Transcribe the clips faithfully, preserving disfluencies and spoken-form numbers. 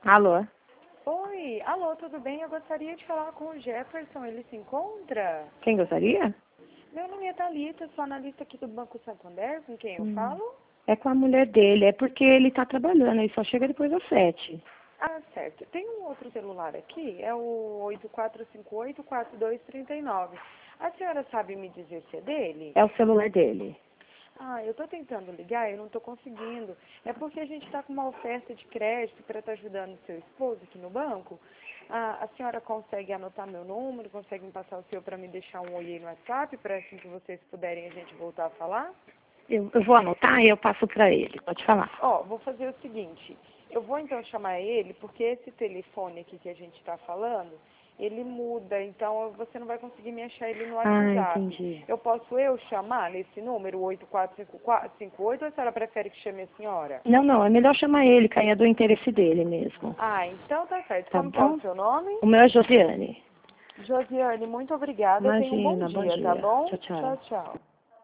Alô? Oi, alô, tudo bem? Eu gostaria de falar com o Jefferson, ele se encontra? Quem gostaria? Meu nome é Thalita, sou analista aqui do Banco Santander, com quem eu Hum. falo? É com a mulher dele, é porque ele tá trabalhando, ele só chega depois das sete. Ah, certo. Tem um outro celular aqui, é o oito quatro cinco oito, quatro dois três nove. A senhora sabe me dizer se é dele? É o celular dele. Ah, eu tô tentando ligar, eu não tô conseguindo. É porque a gente tá com uma oferta de crédito para estar ajudando o seu esposo aqui no banco. Ah, a senhora consegue anotar meu número, consegue me passar o seu para me deixar um oi aí no WhatsApp, para assim que vocês puderem a gente voltar a falar? Eu, eu vou anotar e eu passo pra ele, pode falar. Ó, vou fazer o seguinte, eu vou então chamar ele, porque esse telefone aqui que a gente está falando, ele muda, então você não vai conseguir me achar ele no Ah, WhatsApp. entendi. Eu posso eu chamar nesse número, oito quatro cinco quatro cinco oito, ou a senhora prefere que chame a senhora? Não, não, é melhor chamar ele, que aí é do interesse dele mesmo. Ah, então tá certo. Tá Como que é o bom? seu nome? O meu é Josiane. Josiane, muito obrigada. Tenha um bom Imagina, bom dia, tá dia. bom? Tchau, tchau. Tchau, tchau.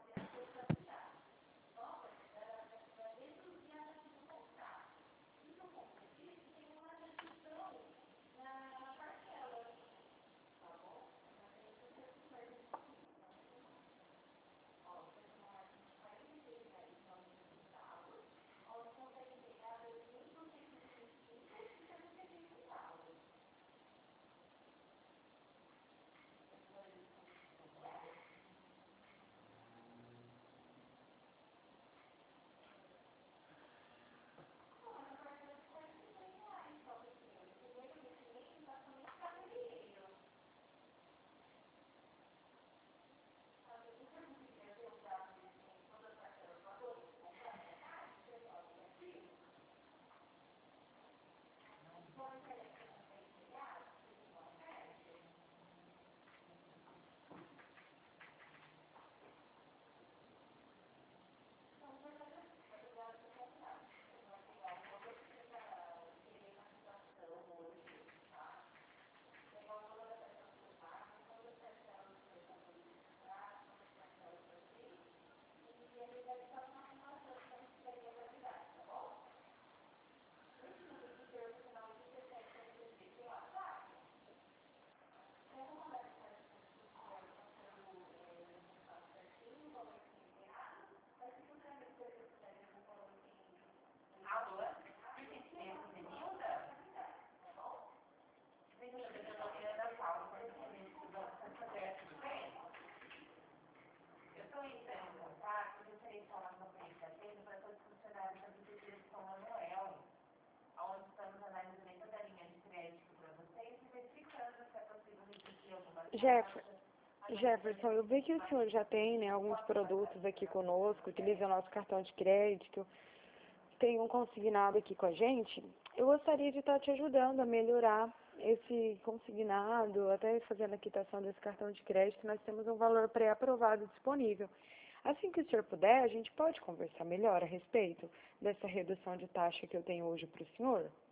Jeff, Jefferson, eu vi que o senhor já tem, né, alguns produtos aqui conosco, utiliza o nosso cartão de crédito, tem um consignado aqui com a gente. Eu gostaria de estar te ajudando a melhorar esse consignado, até fazendo a quitação desse cartão de crédito. Nós temos um valor pré-aprovado disponível. Assim que o senhor puder, a gente pode conversar melhor a respeito dessa redução de taxa que eu tenho hoje para o senhor?